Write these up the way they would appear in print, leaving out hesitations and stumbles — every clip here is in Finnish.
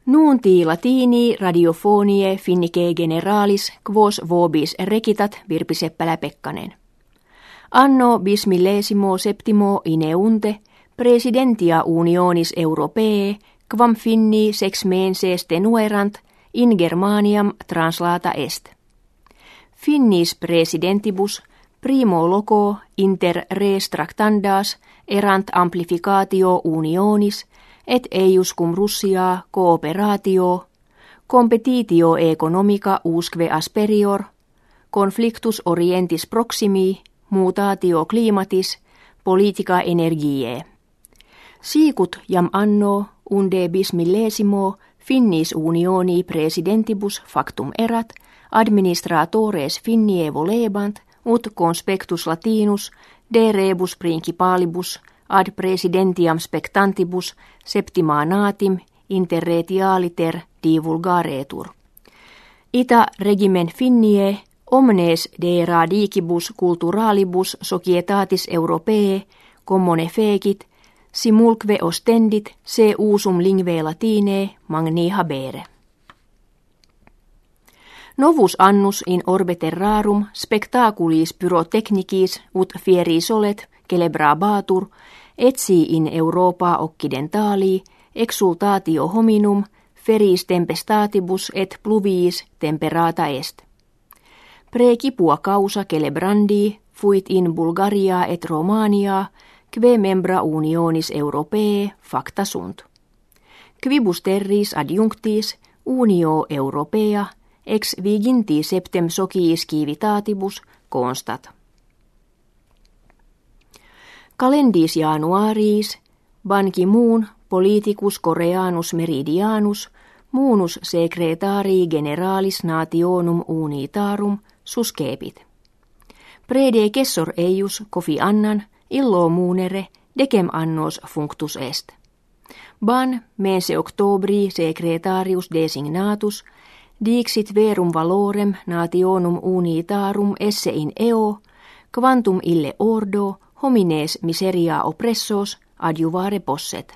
Nuuntii latini radiofonie finnike generalis quos vobis recitat Virpi Seppälä-Pekkanen. Anno bismillesimo septimo ineunte presidentia unionis europee quam finni sex menses tenuerant in Germaniam translata est. Finnis presidentibus primo loco inter res tractandas erant amplificatio unionis et eius cum Russia cooperatio, competitio economica usque asperior, conflictus orientis proximi, mutatio climatis, politica energiae. Sicut jam anno unde bismillesimo finnis unioni presidentibus factum erat, administratores finnie volebant, ut conspectus latinus de rebus principalibus ad presidentiam spectantibus septima natim interretialiter divulgaretur. Ita regimen finnie omnes de radicibus culturalibus societatis europee commone fecit, simulque ostendit se usum lingve latine magni habere. Novus annus in orbe terrarum spectaculis pyrotechnicis ut fieri solet celebrabatur, etsi in Europa occidentali exultatio hominum feris tempestatibus et pluviis temperata est. Precipua causa celebrandi fuit in Bulgaria et Romania que membra unionis europee facta sunt. Quibus terris adjunctis unio europea ex viginti septem sociis civitatibus constat. Calendis Januaris, Ban Ki-moon, politicus Koreanus meridianus, munus secretari generalis nationum unitarum, suscepit. Prede cessor eius Kofi Annan, illo munere, decem annos functus est. Ban mense octobri secretarius designatus, dixit verum valorem nationum unitarum esse in eo, quantum ille ordo, homines miseria oppressos adjuvare posset.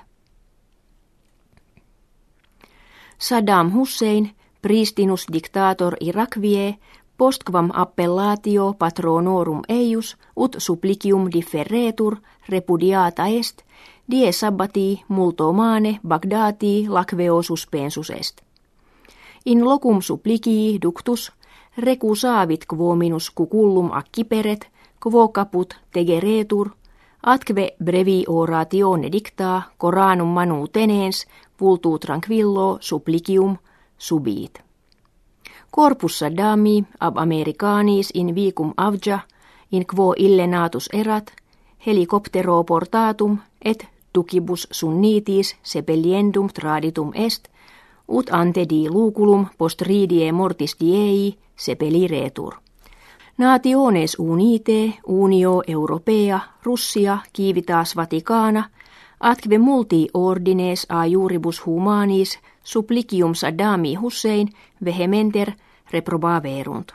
Saddam Hussein, pristinus dictator Irakvie, postquam appellatio patronorum eius, ut supplicium differetur, repudiata est, die sabbati multo mane Bagdati lacveo suspensus est. In locum supplicii ductus, recusavit quo minus cucullum acciperet, quo caput tegeretur, atque brevi oratione dicta, coranum manu tenens, vultu tranquillo supplicium subit. Corpus Saddami ab Americanis in vicum avja, in quo ille natus erat, helicoptero portatum et ducibus sunnitis sepeliendum traditum est, ut ante di luculum post ridie mortis diei sepeliretur. Nationes unite, unio europea, Russia, civitas Vaticana, atque multi ordines a juribus humanis supplicium Saddami Hussein vehementer reprobaverunt.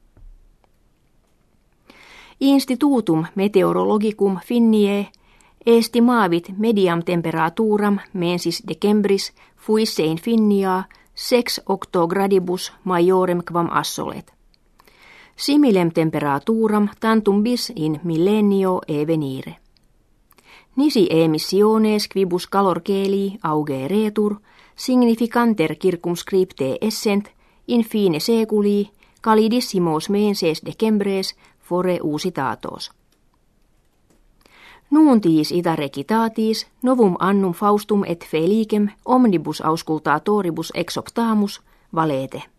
Institutum meteorologicum finnie estimavit mediam temperaturam mensis decembris fuisse in Finnia 6 octogradibus majorem quam assolet. Similem temperaturam tantum bis in millennio evenire. Nisi emissiones quibus calor celi augeretur, significanter circumscripte essent, in fine seculi, calidissimos menses decembres fore usitatos. Nuuntiis ita recitatis, novum annum Faustum et Felicem omnibus auscultatoribus exoptamus valete.